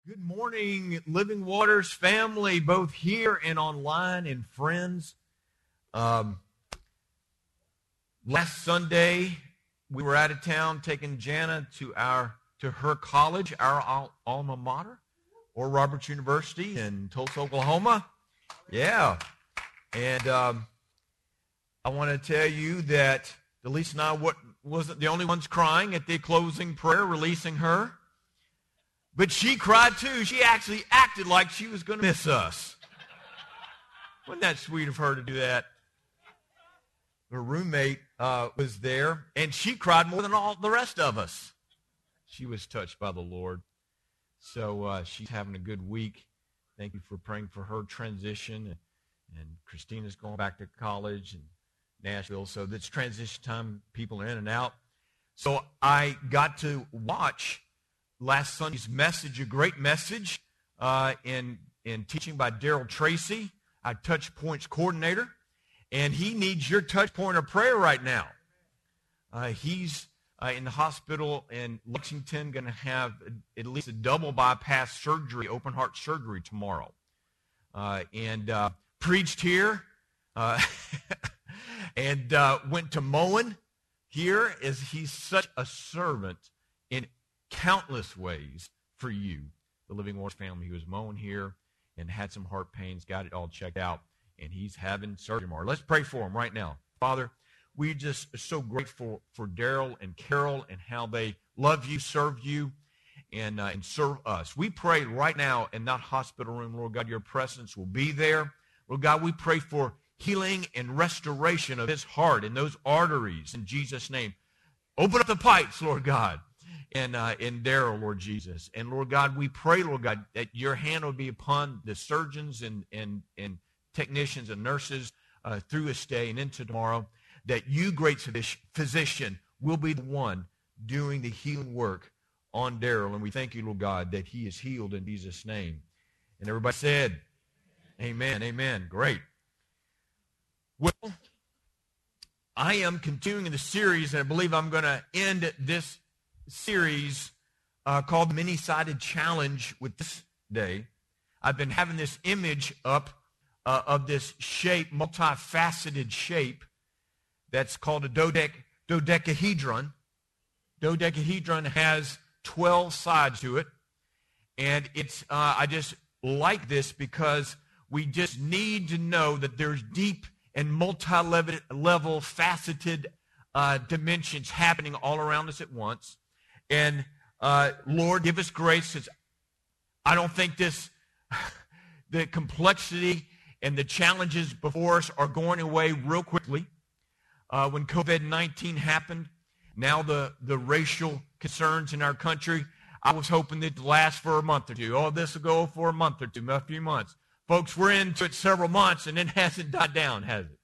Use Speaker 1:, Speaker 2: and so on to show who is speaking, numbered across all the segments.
Speaker 1: Good morning, Living Waters family, both here and online, and friends. Last Sunday, we were out of town taking Jana to her college, our alma mater, or Roberts University in Tulsa, Oklahoma. Yeah. And I want to tell you that Delisa and I wasn't the only ones crying at the closing prayer, releasing her. But she cried too. She actually acted like she was going to miss us. Wasn't that sweet of her to do that? Her roommate was there, and she cried more than all the rest of us. She was touched by the Lord. So she's having a good week. Thank you for praying for her transition. And Christina's going back to college in Nashville. So this transition time, people are in and out. So I got to watch last Sunday's message, a great message in teaching by Daryl Tracy, our Touch Points coordinator, and he needs your touch point of prayer right now. He's in the hospital in Lexington, going to have at least a double bypass surgery, open heart surgery tomorrow, and preached here, and went to Moen here, as he's such a servant in countless ways for you, the Living Waters family. He was mowing here and had some heart pains, got it all checked out, and he's having surgery tomorrow. Let's pray for him right now. Father, we just are so grateful for Daryl and Carol and how they love you, serve you, and serve us. We pray right now in that hospital room, Lord God, your presence will be there. Lord God, we pray for healing and restoration of his heart and those arteries in Jesus' name. Open up the pipes, Lord God. And in Daryl, Lord Jesus. And Lord God, we pray, Lord God, that your hand will be upon the surgeons and technicians and nurses through this day and into tomorrow, that you, great physician, will be the one doing the healing work on Daryl. And we thank you, Lord God, that he is healed in Jesus' name. And everybody said, amen, amen. Great. Well, I am continuing in the series, and I believe I'm going to end this series called the Many-Sided Challenge with this day. I've been having this image up of this shape, multifaceted shape, that's called a dodecahedron. Dodecahedron has 12 sides to it, and it's I just like this because we just need to know that there's deep and multi-level faceted dimensions happening all around us at once. And Lord, give us grace, because I don't think the complexity and the challenges before us are going away real quickly. When COVID-19 happened, now the racial concerns in our country, I was hoping it'd last for a month or two. Oh, this will go for a month or two, a few months. Folks, we're into it several months, and it hasn't died down, has it?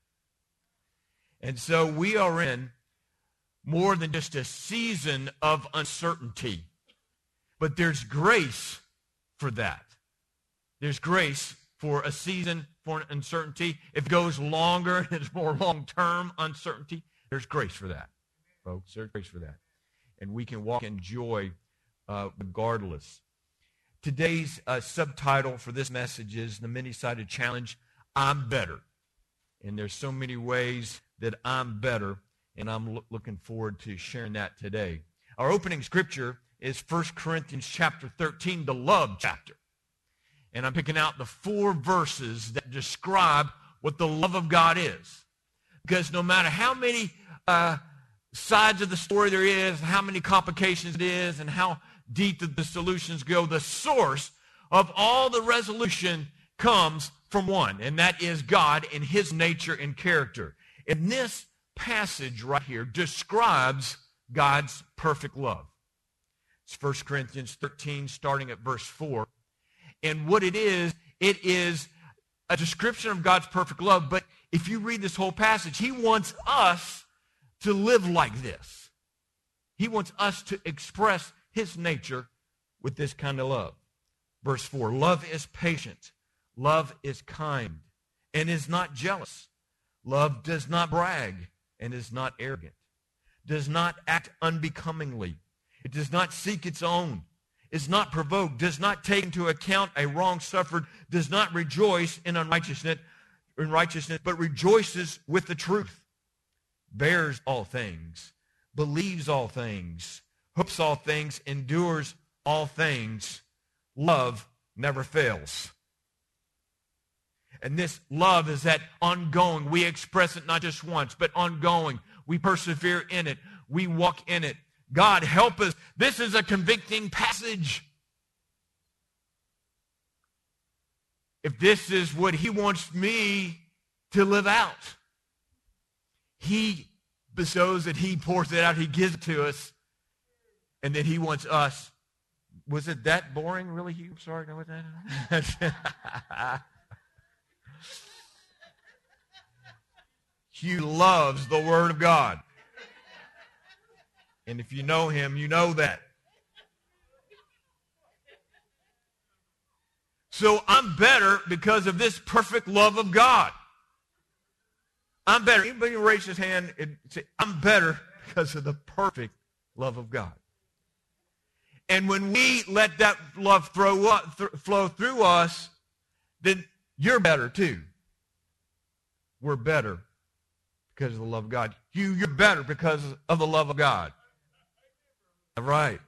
Speaker 1: And so we are in more than just a season of uncertainty. But there's grace for that. There's grace for a season for uncertainty. If it goes longer and it's more long-term uncertainty, there's grace for that, folks. There's grace for that. And we can walk in joy regardless. Today's subtitle for this message is The Many-Sided Challenge, I'm Better. And there's so many ways that I'm better, and I'm looking forward to sharing that today. Our opening scripture is 1 Corinthians chapter 13, the love chapter. And I'm picking out the 4 verses that describe what the love of God is. Because no matter how many sides of the story there is, how many complications it is, and how deep the solutions go, the source of all the resolution comes from one, and that is God and his nature and character. And this passage right here describes God's perfect love. It's 1 Corinthians 13, starting at verse 4. And what it is a description of God's perfect love. But if you read this whole passage, he wants us to live like this. He wants us to express his nature with this kind of love. Verse 4, love is patient. Love is kind and is not jealous. Love does not brag and is not arrogant. Does not act unbecomingly. It does not seek its own. is not provoked, does not take into account a wrong suffered, does not rejoice in unrighteousness, but rejoices with the truth, bears all things, believes all things, hopes all things, endures all things. Love never fails. And this love is that ongoing. We express it not just once, but ongoing. We persevere in it. We walk in it. God, help us. This is a convicting passage. If this is what he wants me to live out, he bestows it, he pours it out, he gives it to us, and then he wants us. Was it that boring, really, Hugh? Sorry, know what that is? Hugh loves the Word of God. And if you know him, you know that. So I'm better because of this perfect love of God. I'm better. Anybody raise his hand and say, I'm better because of the perfect love of God. And when we let that love flow through us, then you're better too. We're better because of the love of God. You're better because of the love of God. All right.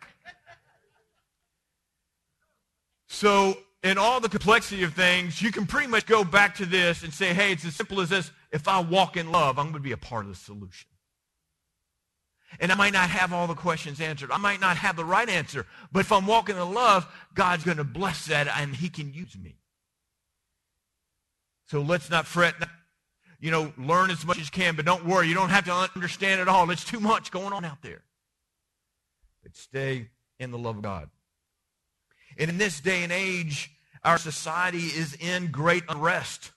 Speaker 1: So in all the complexity of things, you can pretty much go back to this and say, hey, it's as simple as this. If I walk in love, I'm going to be a part of the solution. And I might not have all the questions answered. I might not have the right answer. But if I'm walking in love, God's going to bless that and he can use me. So let's not fret. Learn as much as you can, but don't worry. You don't have to understand it all. There's too much going on out there. But stay in the love of God. And in this day and age, our society is in great unrest.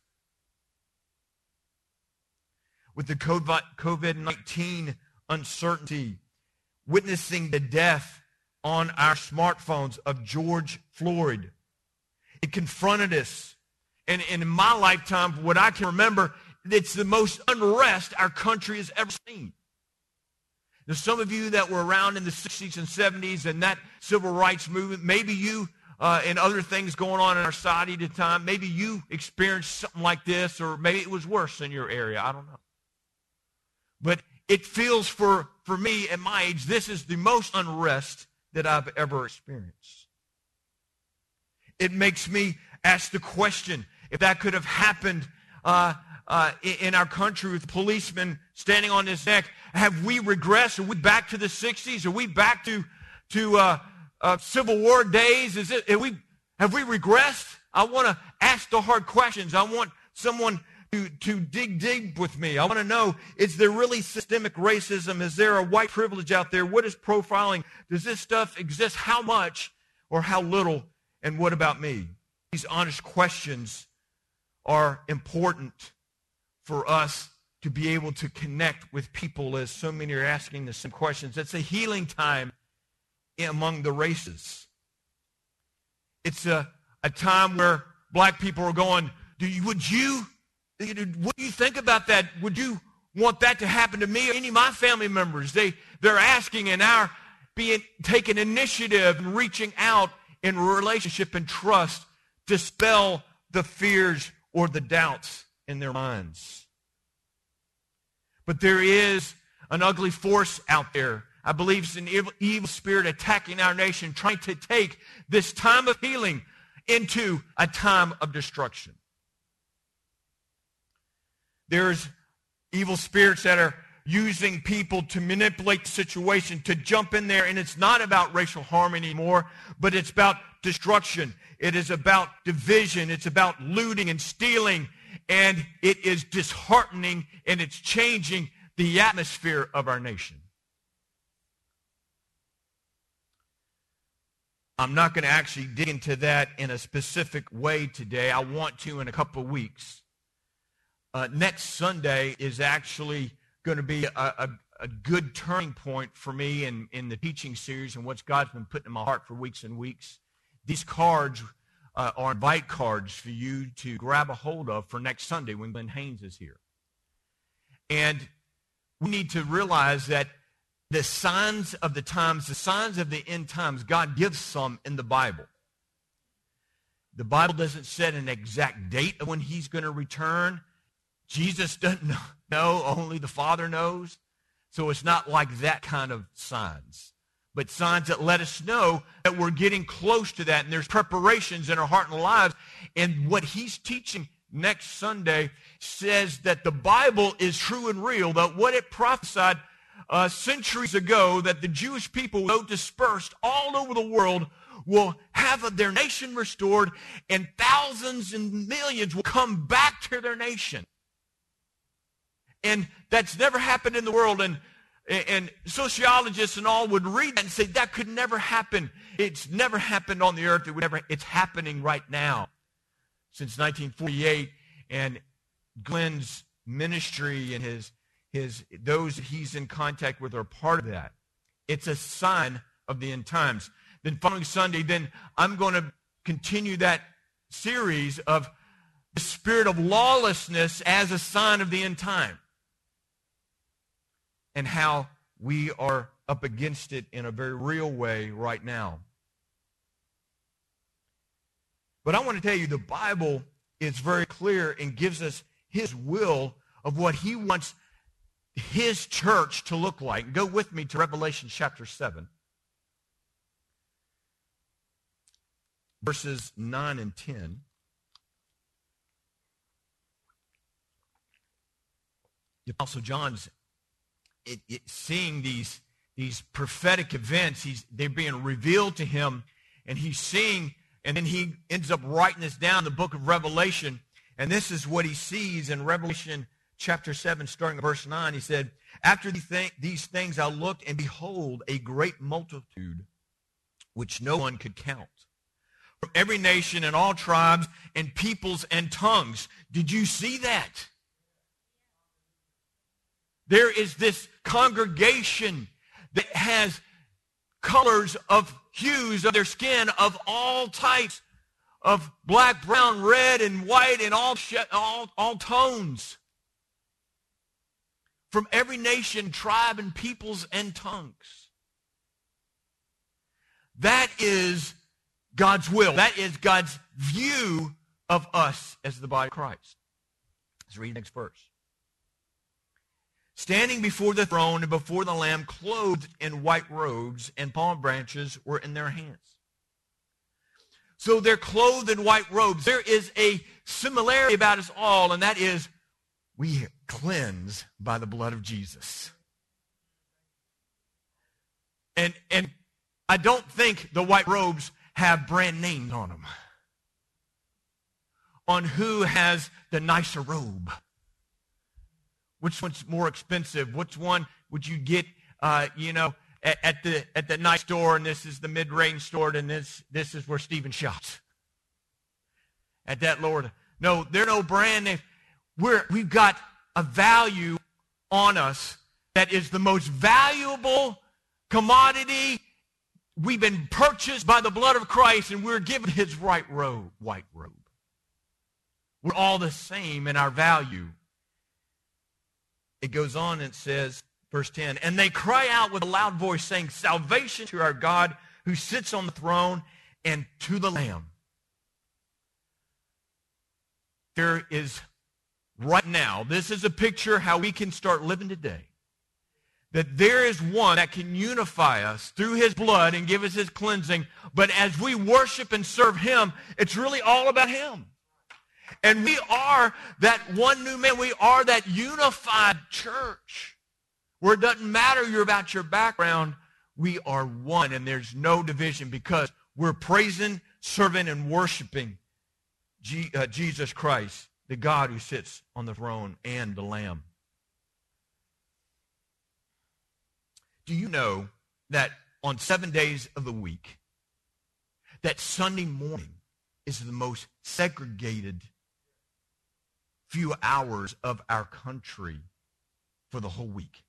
Speaker 1: With the COVID-19 uncertainty, witnessing the death on our smartphones of George Floyd, it confronted us. And in my lifetime, what I can remember, it's the most unrest our country has ever seen. There's some of you that were around in the 60s and 70s and that civil rights movement, maybe you and other things going on in our society at the time, maybe you experienced something like this, or maybe it was worse in your area. I don't know. But it feels for me at my age, this is the most unrest that I've ever experienced. It makes me ask the question, if that could have happened in our country with policemen standing on his neck, have we regressed? Are we back to the 60s? Are we back to Civil War days? Have we regressed? I want to ask the hard questions. I want someone to dig deep with me. I want to know, is there really systemic racism? Is there a white privilege out there? What is profiling? Does this stuff exist? How much or how little? And what about me? These honest questions are important for us to be able to connect with people, as so many are asking the same questions. It's a healing time among the races. It's a time where black people are going, what do you think about that? Would you want that to happen to me or any of my family members? They're asking and are taking initiative and reaching out in relationship and trust to dispel the fears or the doubts in their minds. But there is an ugly force out there. I believe it's an evil spirit attacking our nation, trying to take this time of healing into a time of destruction. There's evil spirits that are using people to manipulate the situation, to jump in there, and it's not about racial harmony anymore, but it's about destruction. It is about division. It's about looting and stealing, and it is disheartening, and it's changing the atmosphere of our nation. I'm not going to actually dig into that in a specific way today. I want to in a couple of weeks. Next Sunday is actually going to be a good turning point for me in the teaching series and what God's been putting in my heart for weeks and weeks. These cards are invite cards for you to grab a hold of for next Sunday when Glenn Haynes is here. And we need to realize that the signs of the times, the signs of the end times, God gives some in the Bible. The Bible doesn't set an exact date of when he's going to return. Jesus doesn't know, only the Father knows. So it's not like that kind of signs, but signs that let us know that we're getting close to that, and there's preparations in our heart and lives. And what he's teaching next Sunday says that the Bible is true and real, that what it prophesied centuries ago, that the Jewish people, though dispersed all over the world, will have their nation restored, and thousands and millions will come back to their nation. And that's never happened in the world. And sociologists and all would read that and say, that could never happen. It's never happened on the earth. It's happening right now. Since 1948, and Glenn's ministry and those that he's in contact with are part of that. It's a sign of the end times. Then following Sunday, then I'm going to continue that series of the spirit of lawlessness as a sign of the end time, and how we are up against it in a very real way right now. But I want to tell you, the Bible is very clear and gives us his will of what he wants his church to look like. Go with me to Revelation chapter 7, verses 9 and 10. The Apostle John's seeing these prophetic events. They're being revealed to him, and he's seeing, and then he ends up writing this down in the book of Revelation. And this is what he sees in Revelation chapter 7, starting at verse 9. He said, after these things I looked, and behold, a great multitude, which no one could count, from every nation and all tribes and peoples and tongues. Did you see that? There is this congregation that has colors of hues of their skin of all types, of black, brown, red, and white, and all tones. From every nation, tribe, and peoples and tongues. That is God's will. That is God's view of us as the body of Christ. Let's read the next verse. Standing before the throne and before the Lamb, clothed in white robes, and palm branches were in their hands. So they're clothed in white robes. There is a similarity about us all, and that is we are cleansed by the blood of Jesus. And I don't think the white robes have brand names on them, on who has the nicer robe. Which one's more expensive? Which one would you get, at the nice store, and this is the mid-range store, and this is where Stephen shops. At that lower, no, there are no brand names. We've got a value on us that is the most valuable commodity. We've been purchased by the blood of Christ, and we're given his white robe. We're all the same in our value. It goes on and it says, verse 10, and they cry out with a loud voice, saying, salvation to our God who sits on the throne and to the Lamb. There is right now, this is a picture how we can start living today. That there is one that can unify us through his blood and give us his cleansing. But as we worship and serve him, it's really all about him. And we are that one new man. We are that unified church where it doesn't matter about your background. We are one, and there's no division because we're praising, serving, and worshiping Jesus Christ, the God who sits on the throne, and the Lamb. Do you know that on 7 days of the week, that Sunday morning is the most segregated few hours of our country for the whole week?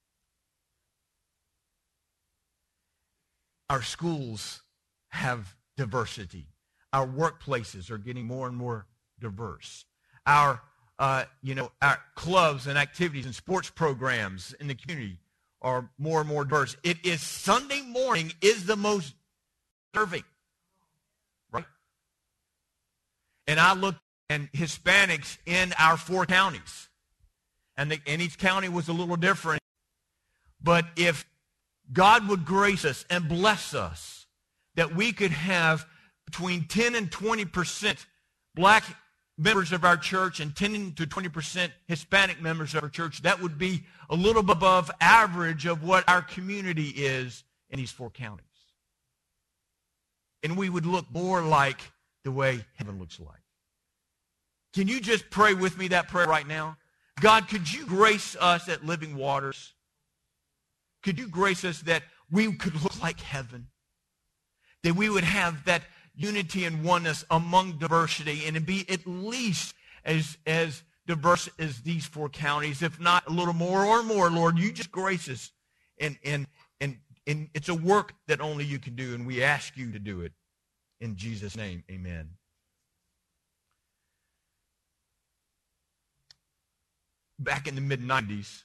Speaker 1: Our schools have diversity. Our workplaces are getting more and more diverse. Our clubs and activities and sports programs in the community are more and more diverse. It is Sunday morning is the most serving, right? And I looked at Hispanics in our 4 counties, and each county was a little different. But if God would grace us and bless us, that we could have between 10 and 20% black members of our church and 10 to 20% Hispanic members of our church, that would be a little bit above average of what our community is in these 4 counties. And we would look more like the way heaven looks like. Can you just pray with me that prayer right now? God, could you grace us at Living Waters? Could you grace us that we could look like heaven? That we would have that unity and oneness among diversity, and it be at least as diverse as these 4 counties, if not a little more or more, Lord. You just grace us. And it's a work that only you can do, and we ask you to do it. In Jesus' name, amen. Back in the mid-90s,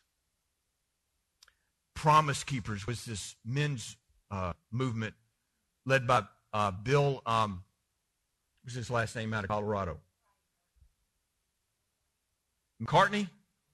Speaker 1: Promise Keepers was this men's movement led by Bill, what's his last name out of Colorado? McCartney,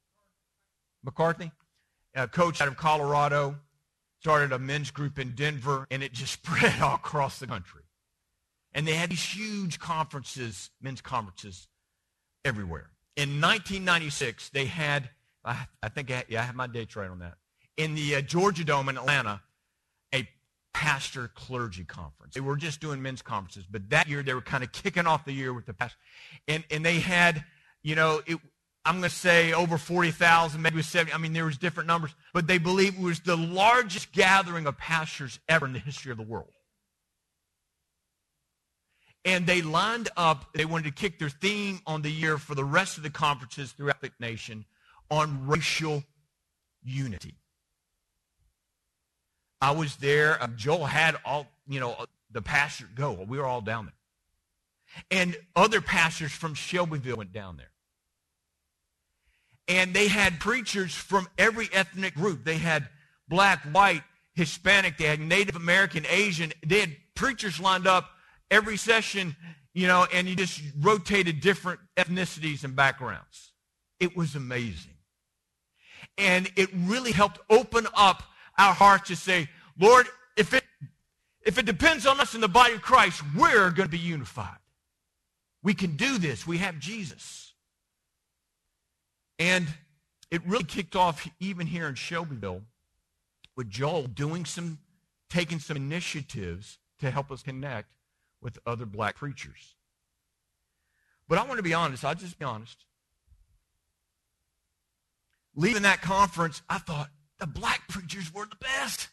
Speaker 1: a coach out of Colorado, started a men's group in Denver, and it just spread all across the country. And they had these huge conferences, men's conferences, everywhere. In 1996, they had, I have my dates right on that, in the Georgia Dome in Atlanta, a pastor clergy conference. They were just doing men's conferences, but that year they were kind of kicking off the year with the pastor. And they had, I'm going to say over 40,000, maybe 70. I mean, there was different numbers, but they believe it was the largest gathering of pastors ever in the history of the world. And they lined up, they wanted to kick their theme on the year for the rest of the conferences throughout the nation on racial unity. I was there. Joel had all, the pastors go. We were all down there. And other pastors from Shelbyville went down there. And they had preachers from every ethnic group. They had black, white, Hispanic. They had Native American, Asian. They had preachers lined up every session, and you just rotated different ethnicities and backgrounds. It was amazing. And it really helped open up our hearts to say, Lord, if it depends on us in the body of Christ, we're going to be unified. We can do this. We have Jesus. And it really kicked off even here in Shelbyville with Joel taking some initiatives to help us connect with other black preachers. But I want to be honest. I'll just be honest. Leaving that conference, I thought the black preachers were the best.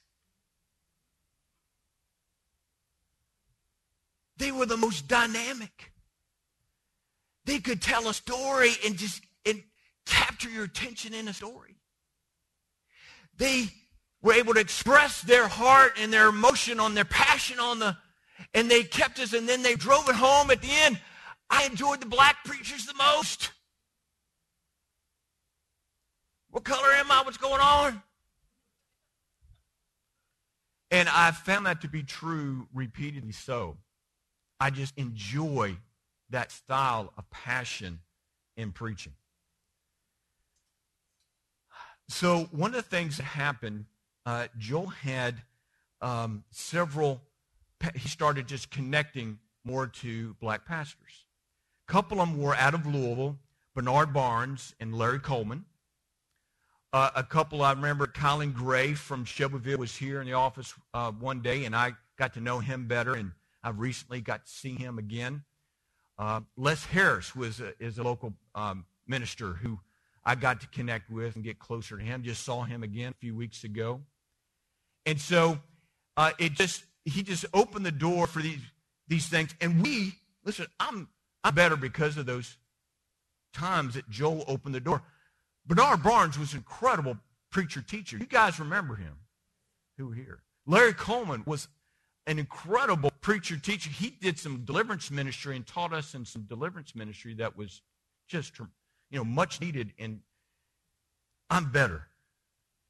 Speaker 1: They were the most dynamic. They could tell a story and capture your attention in a story. They were able to express their heart and their emotion on their passion and they kept us, and then they drove it home at the end. I enjoyed the black preachers the most. What color am I? What's going on? And I found that to be true repeatedly so. I just enjoy that style of passion in preaching. So one of the things that happened, Joel had he started just connecting more to black pastors. A couple of them were out of Louisville, Bernard Barnes and Larry Coleman. A couple, I remember Colin Gray from Shelbyville was here in the office one day, and I got to know him better, and I've recently got to see him again. Les Harris is a local minister who I got to connect with and get closer to him. Just saw him again a few weeks ago. And so he just opened the door for these things. And listen, I'm better because of those times that Joel opened the door. Bernard Barnes was an incredible preacher teacher. You guys remember him who were here. Larry Coleman was an incredible preacher teacher. He did some deliverance ministry and taught us in some deliverance ministry that was just much needed. And I'm better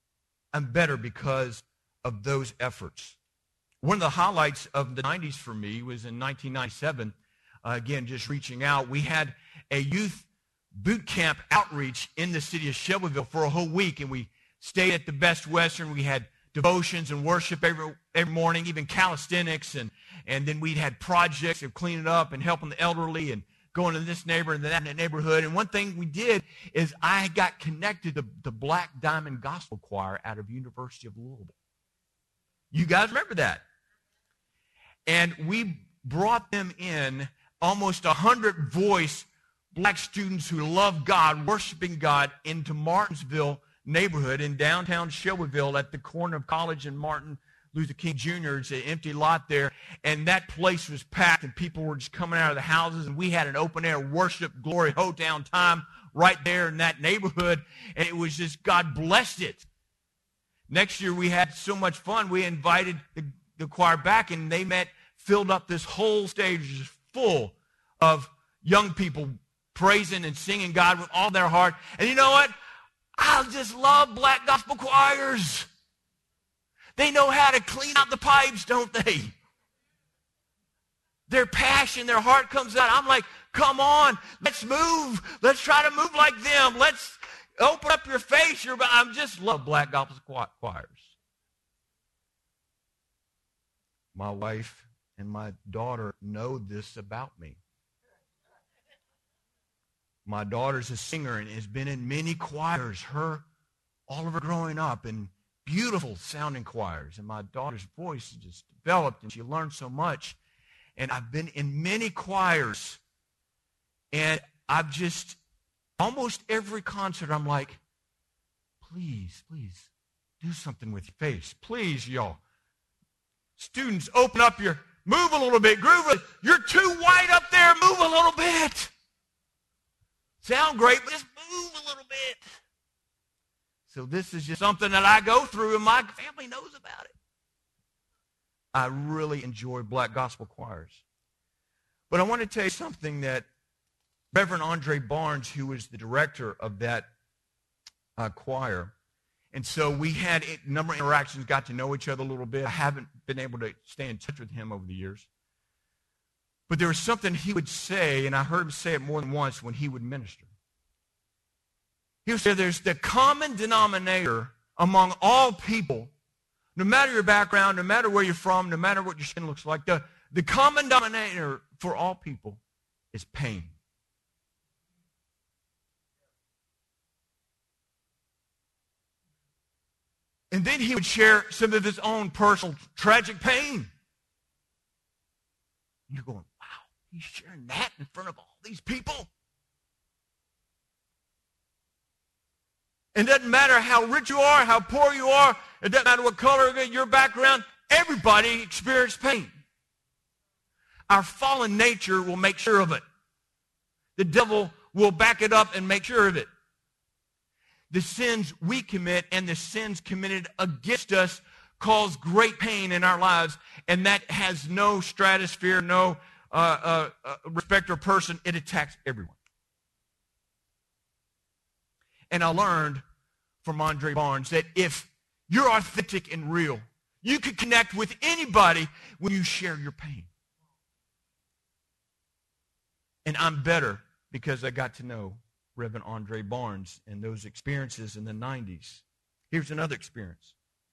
Speaker 1: I'm better because of those efforts. One of the highlights of the 90s for me was in 1997. Again, just reaching out. We had a youth boot camp outreach in the city of Shelbyville for a whole week, and we stayed at the Best Western. We had devotions and worship every morning, even calisthenics, and then we had projects of cleaning up and helping the elderly and going to this neighbor and that neighborhood. And one thing we did is I got connected to the Black Diamond Gospel Choir out of University of Louisville. You guys remember that? And we brought them in, almost 100 voice black students who love God, worshiping God, into Martinsville neighborhood in downtown Shelbyville at the corner of College and Martin Luther King Jr. It's an empty lot there, and that place was packed, and people were just coming out of the houses, and we had an open-air worship, glory, hoedown time right there in that neighborhood, and it was just, God blessed it. Next year, we had so much fun, we invited the choir back, and they filled up this whole stage just full of young people praising and singing God with all their heart. And you know what? I just love black gospel choirs. They know how to clean out the pipes, don't they? Their passion, their heart comes out. I'm like, come on, let's move. Let's try to move like them. Let's open up your face. I just love black gospel choirs. My wife and my daughter know this about me. My daughter's a singer and has been in many choirs, all of her growing up, in beautiful sounding choirs. And my daughter's voice just developed, and she learned so much. And I've been in many choirs, and I've just, almost every concert, I'm like, please, please, do something with your face. Please, y'all. Students, open up move a little bit, groove. You're too white up there, move a little bit. Sound great, but just move a little bit. So this is just something that I go through, and my family knows about it. I really enjoy black gospel choirs. But I want to tell you something that Reverend Andre Barnes, who was the director of that choir, and so we had a number of interactions, got to know each other a little bit. I haven't been able to stay in touch with him over the years. But there was something he would say, and I heard him say it more than once when he would minister. He would say there's the common denominator among all people, no matter your background, no matter where you're from, no matter what your skin looks like, the common denominator for all people is pain. And then he would share some of his own personal tragic pain. And you're going, wow, he's sharing that in front of all these people? And it doesn't matter how rich you are, how poor you are, it doesn't matter what color, your background, everybody experiences pain. Our fallen nature will make sure of it. The devil will back it up and make sure of it. The sins we commit and the sins committed against us cause great pain in our lives, and that has no stratosphere, no respect or person. It attacks everyone. And I learned from Andre Barnes that if you're authentic and real, you can connect with anybody when you share your pain. And I'm better because I got to know Reverend Andre Barnes and those experiences in the 90s. Here's another experience.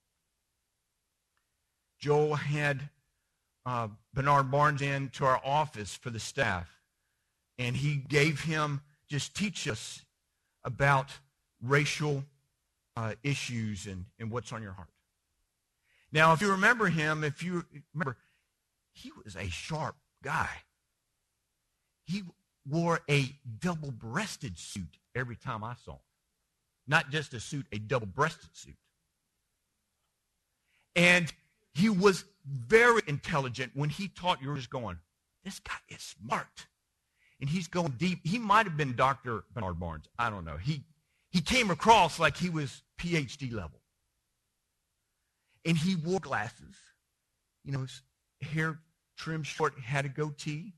Speaker 1: Joel had Bernard Barnes in to our office for the staff, and he gave him, just teach us about racial issues and what's on your heart. Now, if you remember him, he was a sharp guy. He wore a double-breasted suit every time I saw him. Not just a suit, a double-breasted suit. And he was very intelligent. When he taught, you were just going, this guy is smart. And he's going deep. He might have been Dr. Bernard Barnes. I don't know. He came across like he was PhD level. And he wore glasses. You know, his hair trimmed short, had a goatee.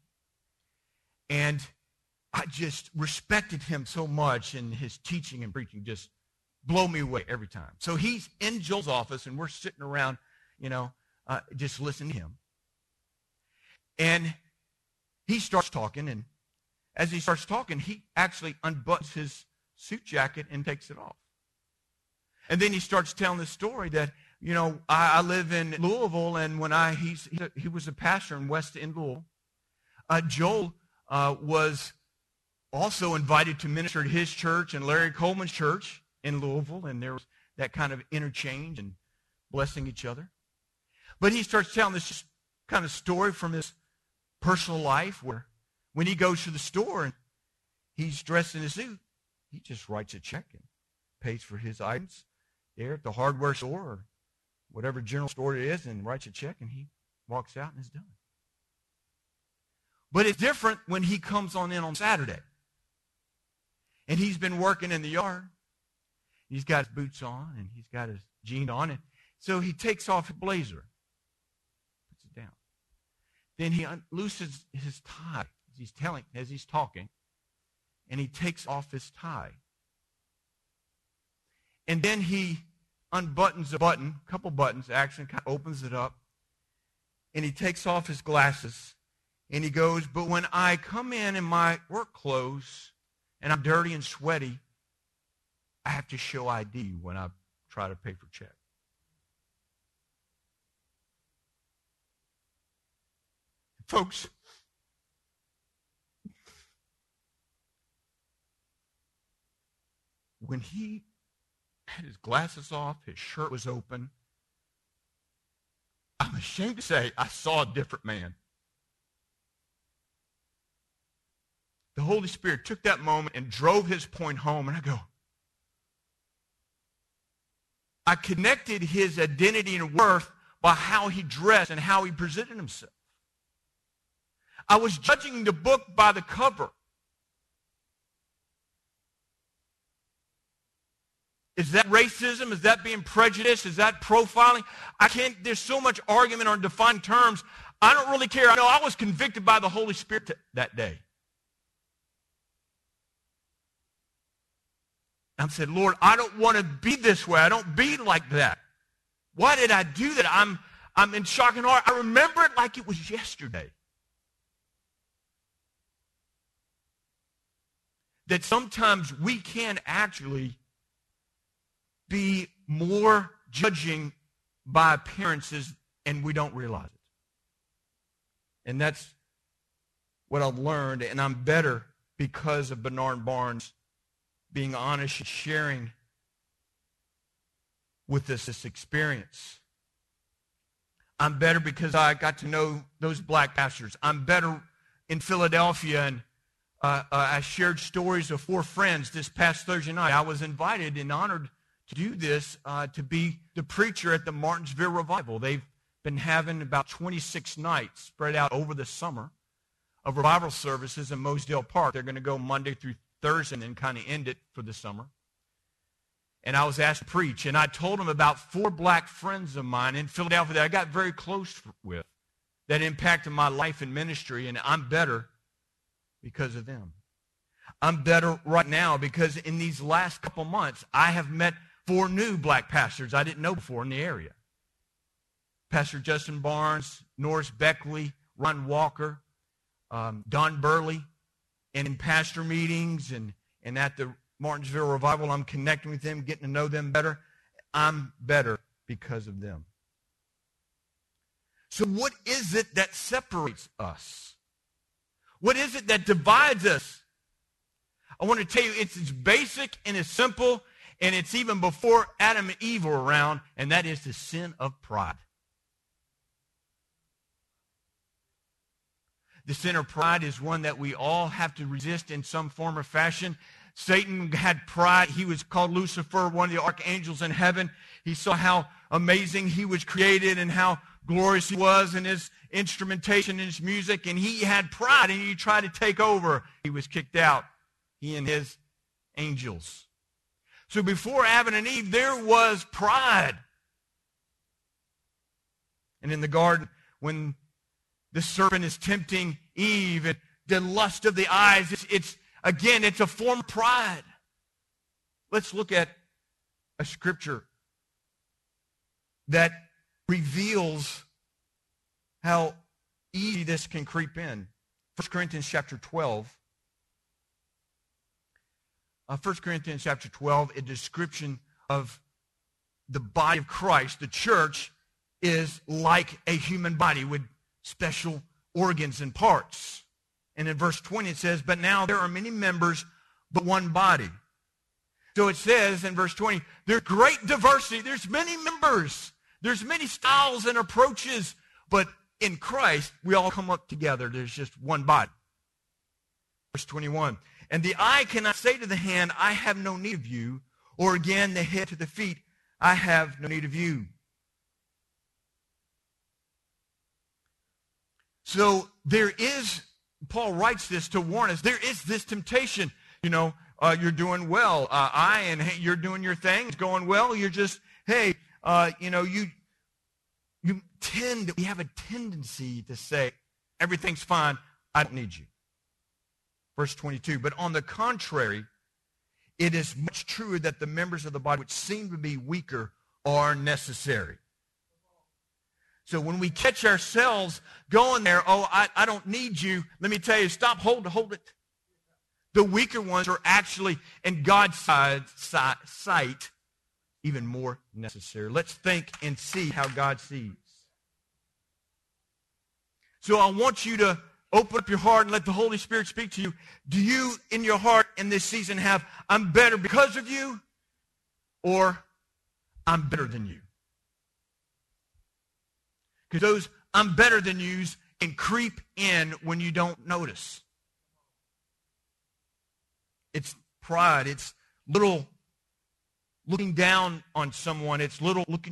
Speaker 1: And I just respected him so much, and his teaching and preaching just blow me away every time. So he's in Joel's office, and we're sitting around, just listening to him. And he starts talking, and as he starts talking, he actually unbuttons his suit jacket and takes it off. And then he starts telling the story that, I live in Louisville, and when he was a pastor in West End Louisville, Joel was also invited to minister at his church and Larry Coleman's church in Louisville, and there was that kind of interchange and blessing each other. But he starts telling this kind of story from his personal life where when he goes to the store and he's dressed in a suit, he just writes a check and pays for his items there at the hardware store or whatever general store it is and writes a check, and he walks out and is done. But it's different when he comes on in on Saturday. And he's been working in the yard. He's got his boots on and he's got his jeans on. And so he takes off his blazer, puts it down. Then he loosens his tie as he's talking, and he takes off his tie. And then he unbuttons a couple buttons, actually, kind of opens it up, and he takes off his glasses, and he goes, but when I come in my work clothes and I'm dirty and sweaty, I have to show ID when I try to pay for check. Folks, when he had his glasses off, his shirt was open, I'm ashamed to say I saw a different man. The Holy Spirit took that moment and drove his point home, and I go, I connected his identity and worth by how he dressed and how he presented himself. I was judging the book by the cover. Is that racism? Is that being prejudiced? Is that profiling? There's so much argument on defined terms. I don't really care. I know I was convicted by the Holy Spirit that day. I said, Lord, I don't want to be this way. I don't be like that. Why did I do that? I'm in shock and horror. I remember it like it was yesterday. That sometimes we can actually be more judging by appearances and we don't realize it. And that's what I've learned, and I'm better because of Bernard Barnes being honest and sharing with us this experience. I'm better because I got to know those black pastors. I'm better in Philadelphia, and I shared stories of 4 friends this past Thursday night. I was invited and honored to do this, to be the preacher at the Martinsville Revival. They've been having about 26 nights spread out over the summer of revival services in Mosedale Park. They're going to go Monday through Thursday and then kind of end it for the summer. And I was asked to preach, and I told them about 4 black friends of mine in Philadelphia that I got very close with that impacted my life and ministry, and I'm better because of them. I'm better right now because in these last couple months, I have met 4 new black pastors I didn't know before in the area. Pastor Justin Barnes, Norris Beckley, Ron Walker, Don Burley, and in pastor meetings and at the Martinsville Revival, I'm connecting with them, getting to know them better. I'm better because of them. So what is it that separates us? What is it that divides us? I want to tell you, it's as basic and as simple, and it's even before Adam and Eve were around, and that is the sin of pride. The sin of pride is one that we all have to resist in some form or fashion. Satan had pride. He was called Lucifer, one of the archangels in heaven. He saw how amazing he was created and how glorious he was in his instrumentation and his music, and he had pride, and he tried to take over. He was kicked out, he and his angels. So before Adam and Eve, there was pride. And in the garden, when the serpent is tempting Eve, and the lust of the eyes, it's a form of pride. Let's look at
Speaker 2: a scripture that reveals how easy this can creep in. 1 Corinthians chapter 12. 1 Corinthians chapter 12, a description of the body of Christ. The church is like a human body with special organs and parts. And in verse 20 it says, but now there are many members, but one body. So it says in verse 20, there's great diversity. There's many members. There's many styles and approaches. But in Christ, we all come up together. There's just one body. Verse 21, and the eye cannot say to the hand, I have no need of you. Or again, the head to the feet, I have no need of you. So there is, Paul writes this to warn us, there is this temptation. You know, you're doing well. You're doing your thing. It's going well. You're just, hey, we have a tendency to say, everything's fine. I don't need you. Verse 22, but on the contrary, it is much truer that the members of the body which seem to be weaker are necessary. So when we catch ourselves going there, I don't need you, let me tell you, stop, hold it. The weaker ones are actually, in God's sight, even more necessary. Let's think and see how God sees. So I want you to open up your heart and let the Holy Spirit speak to you. Do you, in your heart in this season, have, I'm better because of you, or I'm better than you? Because those I'm better than yous can creep in when you don't notice. It's pride. It's little looking down on someone. It's little looking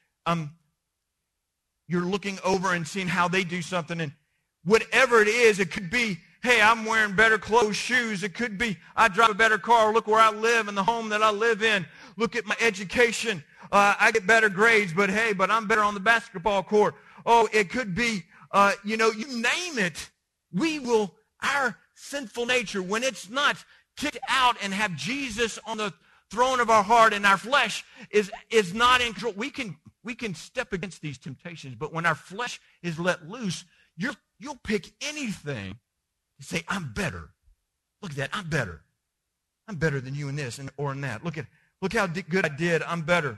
Speaker 2: you're looking over and seeing how they do something, and whatever it is, it could be, hey, I'm wearing better clothes, shoes. It could be, I drive a better car. Look where I live and the home that I live in. Look at my education. I get better grades, but hey, I'm better on the basketball court. Oh, it could be, you name it. Our sinful nature, when it's not kicked out and have Jesus on the throne of our heart and our flesh is not in control. We can step against these temptations, but when our flesh is let loose, you'll pick anything to say, I'm better. Look at that, I'm better. I'm better than you in this or in that. Look how good I did, I'm better.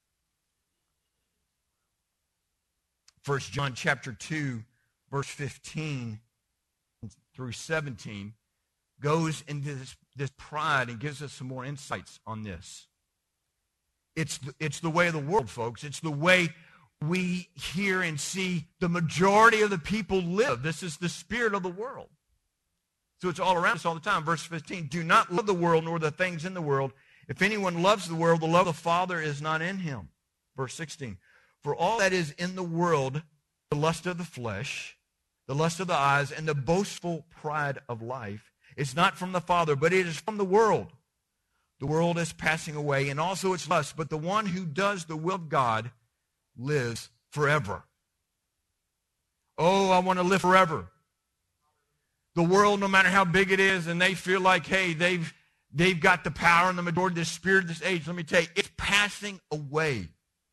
Speaker 2: 1 John chapter 2, verse 15 through 17 goes into this pride and gives us some more insights on this. It's the way of the world, folks. It's the way we hear and see the majority of the people live. This is the spirit of the world. So it's all around us all the time. Verse 15, do not love the world nor the things in the world. If anyone loves the world, the love of the Father is not in him. Verse 16, for all that is in the world, the lust of the flesh, the lust of the eyes, and the boastful pride of life, is not from the Father, but it is from the world. The world is passing away, and also its lust, but the one who does the will of God lives forever. Oh, I want to live forever. The world, no matter how big it is, and they feel like, hey, they've got the power and the majority, the spirit of this age, let me tell you, it's passing away.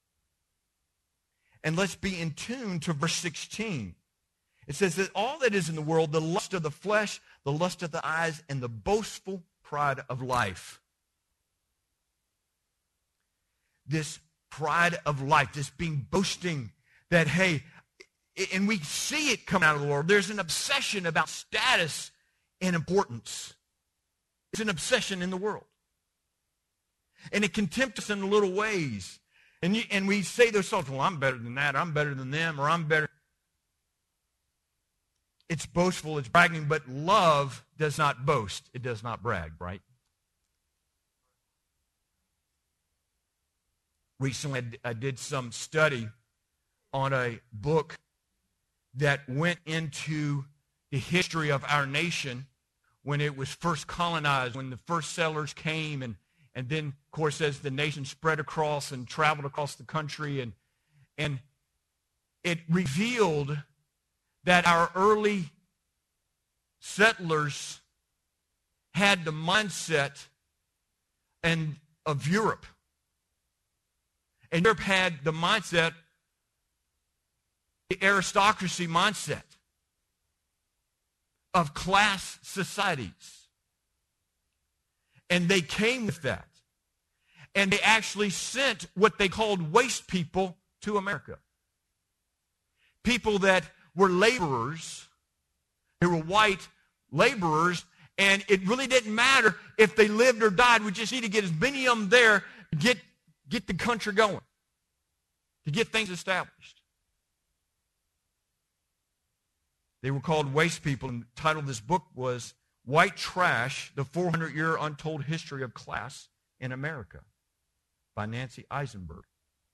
Speaker 2: And let's be in tune to verse 16. It says that all that is in the world, the lust of the flesh, the lust of the eyes, and the boastful pride of life. This pride of life, this being boasting that, hey, and we see it come out of the world. There's an obsession about status and importance. It's an obsession in the world. And it can tempt us in little ways. And we say those thoughts, well, I'm better than that, I'm better than them, or I'm better. It's boastful, it's bragging, but love does not boast. It does not brag, right? Recently, I did some study on a book that went into the history of our nation when it was first colonized, when the first settlers came, and then, of course, as the nation spread across and traveled across the country, and it revealed that our early settlers had the mindset of Europe. And Europe had the mindset, the aristocracy mindset of class societies. And they came with that. And they actually sent what they called waste people to America. People that were laborers. They were white laborers. And it really didn't matter if they lived or died. We just need to get as many of them there to get the country going, to get things established. They were called waste people, and the title of this book was White Trash, The 400-Year Untold History of Class in America by Nancy Eisenberg.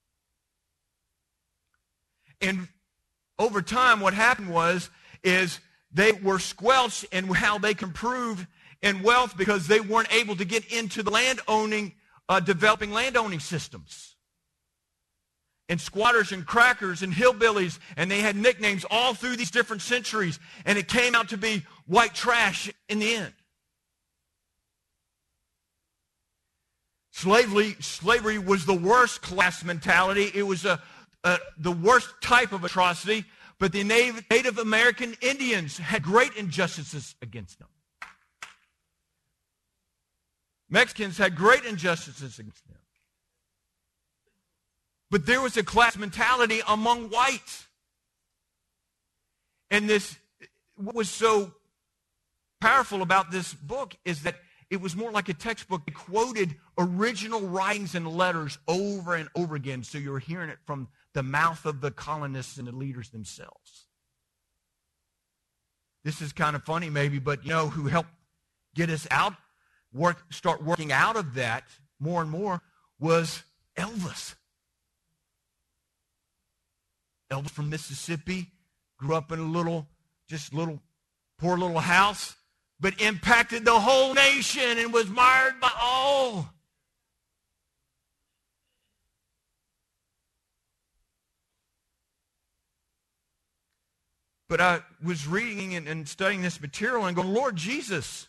Speaker 2: And over time, what happened is they were squelched in how they can prove in wealth because they weren't able to get into the developing landowning systems. And squatters and crackers and hillbillies, and they had nicknames all through these different centuries, and it came out to be white trash in the end. Slavery was the worst class mentality. It was the worst type of atrocity, but the Native American Indians had great injustices against them. Mexicans had great injustices against them. But there was a class mentality among whites. And what was so powerful about this book is that it was more like a textbook. It quoted original writings and letters over and over again, so you were hearing it from the mouth of the colonists and the leaders themselves. This is kind of funny maybe, but you know who helped get us out, start working out of that more and more was Elvis. Elvis from Mississippi, grew up in a poor little house, but impacted the whole nation and was admired by all. But I was reading and studying this material and going, Lord Jesus,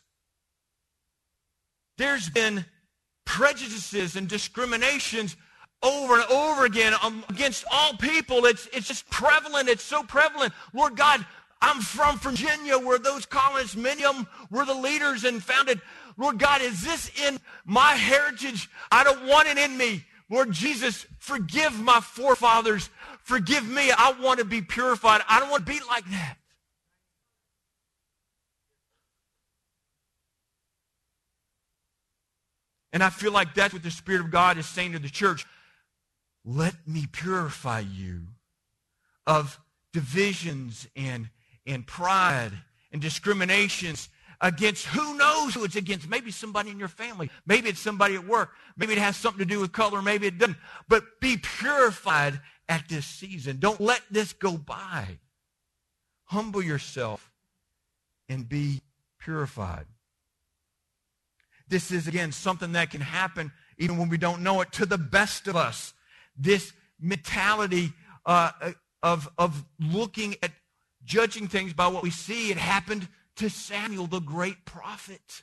Speaker 2: there's been prejudices and discriminations over and over again against all people. It's just prevalent. It's so prevalent. Lord God, I'm from Virginia where those colonists, many of them were the leaders and founded. Lord God, is this in my heritage? I don't want it in me. Lord Jesus, forgive my forefathers. Forgive me. I want to be purified. I don't want to be like that. And I feel like that's what the Spirit of God is saying to the church. Let me purify you of divisions and pride and discriminations against who knows who it's against. Maybe somebody in your family. Maybe it's somebody at work. Maybe it has something to do with color. Maybe it doesn't. But be purified at this season. Don't let this go by. Humble yourself and be purified. This is, again, something that can happen even when we don't know it to the best of us. This mentality of looking at judging things by what we see, it happened to Samuel, the great prophet.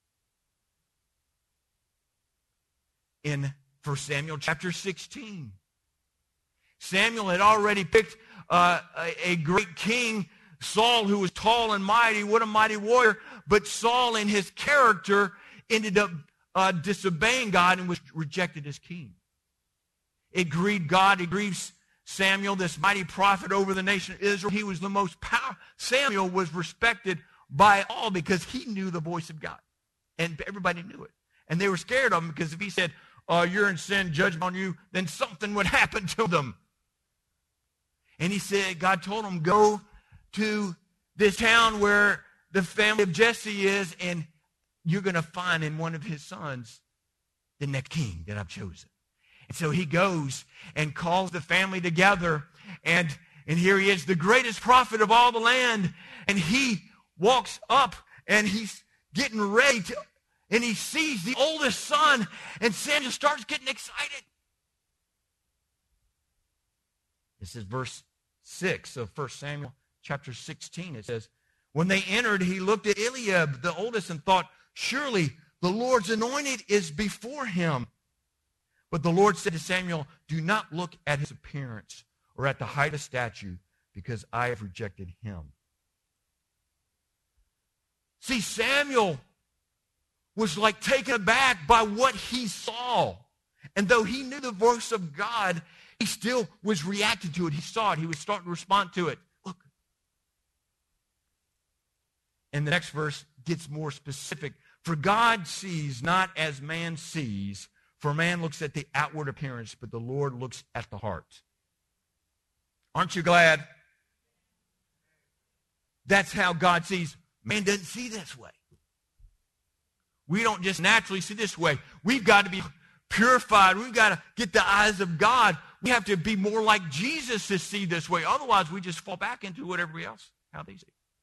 Speaker 2: In 1 Samuel chapter 16, Samuel had already picked a great king, Saul, who was tall and mighty, what a mighty warrior, but Saul in his character ended up disobeying God and was rejected as king. It grieved God. It grieved Samuel, this mighty prophet over the nation of Israel. He was the most powerful. Samuel was respected by all because he knew the voice of God. And everybody knew it. And they were scared of him because if he said, you're in sin, judgment on you, then something would happen to them. And he said, God told him, go to this town where the family of Jesse is, and you're going to find in one of his sons the next king that I've chosen. And so he goes and calls the family together, and here he is, the greatest prophet of all the land, and he walks up, and he's getting ready to, and he sees the oldest son, and Samuel starts getting excited. This is verse 6 of 1 Samuel chapter 16. It says, when they entered, he looked at Eliab, the oldest, and thought, surely the Lord's anointed is before him. But the Lord said to Samuel, do not look at his appearance or at the height of stature, because I have rejected him. See, Samuel was like taken aback by what he saw. And though he knew the voice of God, he still was reacting to it. He saw it. He was starting to respond to it. Look. And the next verse gets more specific. For God sees not as man sees, for man looks at the outward appearance, but the Lord looks at the heart. Aren't you glad? That's how God sees. Man doesn't see this way. We don't just naturally see this way. We've got to be purified. We've got to get the eyes of God. We have to be more like Jesus to see this way. Otherwise, we just fall back into what everybody else, how they see.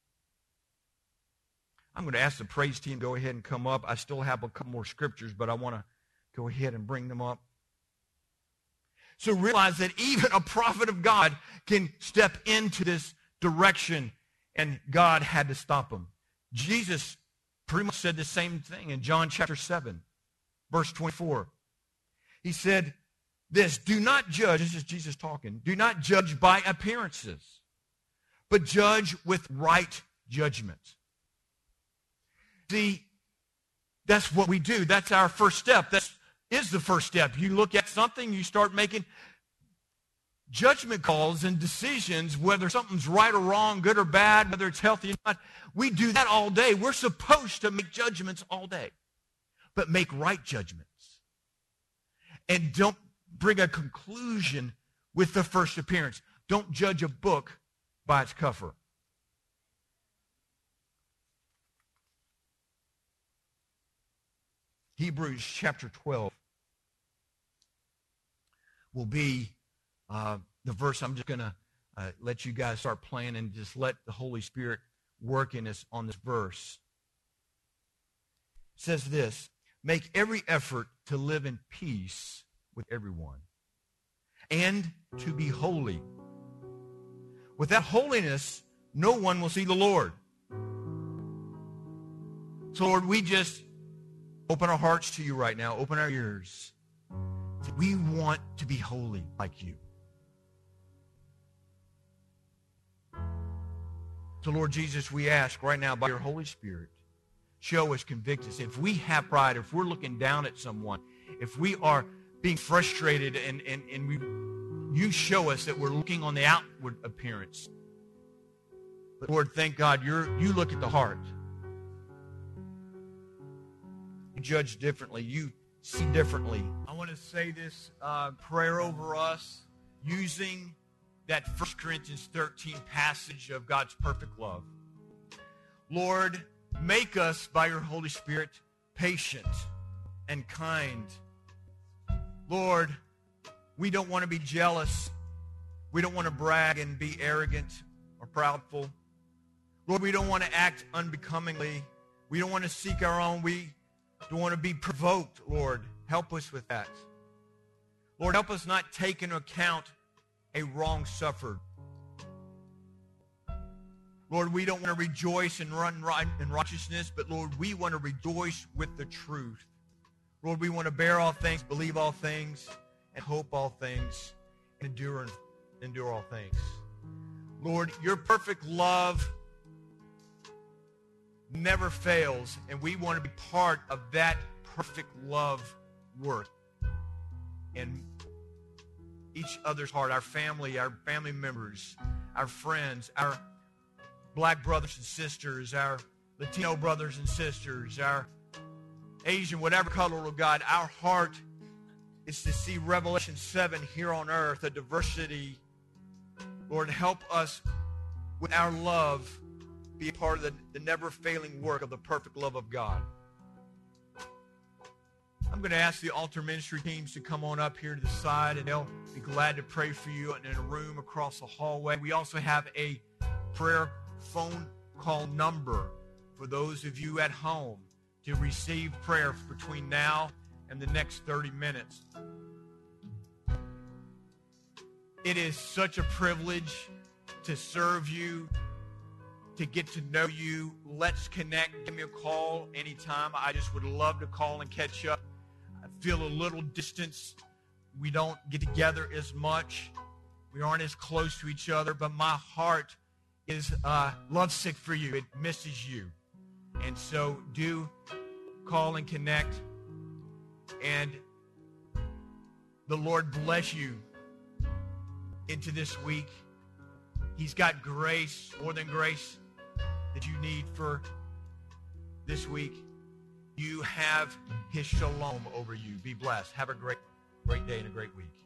Speaker 2: I'm going to ask the praise team to go ahead and come up. I still have a couple more scriptures, but I want to go ahead and bring them up. So realize that even a prophet of God can step into this direction, and God had to stop him. Jesus pretty much said the same thing in John chapter 7, verse 24. He said this, do not judge, this is Jesus talking, do not judge by appearances, but judge with right judgment. See, that's what we do. That's our first step. That is the first step. You look at something, you start making judgment calls and decisions, whether something's right or wrong, good or bad, whether it's healthy or not. We do that all day. We're supposed to make judgments all day, but make right judgments. And don't bring a conclusion with the first appearance. Don't judge a book by its cover. Hebrews chapter 12 will be the verse I'm just going to let you guys start playing and just let the Holy Spirit work in us on this verse. It says this, make every effort to live in peace with everyone and to be holy. Without holiness, no one will see the Lord. So, Lord, we just open our hearts to you right now. Open our ears. We want to be holy like you. So, Lord Jesus, we ask right now by your Holy Spirit, show us, convict us. If we have pride, if we're looking down at someone, if we are being frustrated and you show us that we're looking on the outward appearance. But, Lord, thank God you look at the heart. You judge differently. You see differently. I want to say this prayer over us using that 1 Corinthians 13 passage of God's perfect love. Lord, make us by your Holy Spirit patient and kind. Lord, we don't want to be jealous. We don't want to brag and be arrogant or proudful. Lord, we don't want to act unbecomingly. We don't want to seek our own. We don't want to be provoked, Lord. Help us with that. Lord, help us not take into account a wrong suffered. Lord, we don't want to rejoice and run in righteousness, but Lord, we want to rejoice with the truth. Lord, we want to bear all things, believe all things, and hope all things, and endure all things. Lord, your perfect love never fails, and we want to be part of that perfect love work in each other's heart, our family members, our friends, our black brothers and sisters, our Latino brothers and sisters, our Asian, whatever color of God. Our heart is to see Revelation 7 here on earth, a diversity. Lord, help us with our love be a part of the never-failing work of the perfect love of God. I'm going to ask the altar ministry teams to come on up here to the side, and they'll be glad to pray for you in a room across the hallway. We also have a prayer phone call number for those of you at home to receive prayer between now and the next 30 minutes. It is such a privilege to serve you, to get to know you. Let's connect. Give me a call anytime. I just would love to call and catch up. I feel a little distance we don't get together as much. We aren't as close to each other, but my heart is lovesick for you. It misses you. And so do call and connect. And the Lord bless you into this week. He's got grace, more than grace, that you need for this week. You have his shalom over you. Be blessed. Have a great day and a great week.